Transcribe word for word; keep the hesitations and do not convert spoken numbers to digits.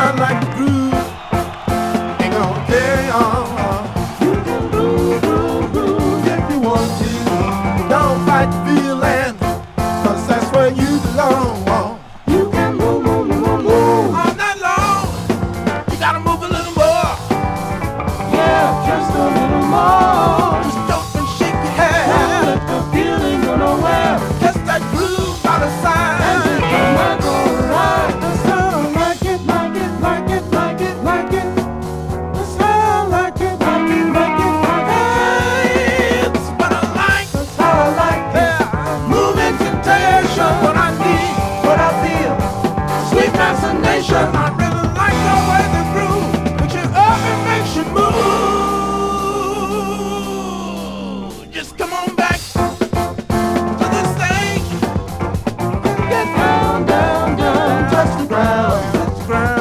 like the groove ain't gonna carry on. You can groove, groove, groove if you want to. Don't fight the feeling, 'cause that's where you belong. You can move, move, move, move all night long. You gotta move a little more. Yeah, just a little more. Just don't and shake your head. Don't let the feeling go nowhere. Just that groove by the side. And you can work alright. That's how I like it, like it, like it, like it, like it. That's how I like it, like it, like it, like it. Hey, it's what I like. That's how I like it. Yeah, moving temptation, what I need, what I feel. Sweet fascination. I really like the way the groove puts you up and makes you move. Just come on back to the stage. Get down, down, down, touch the ground, touch the ground.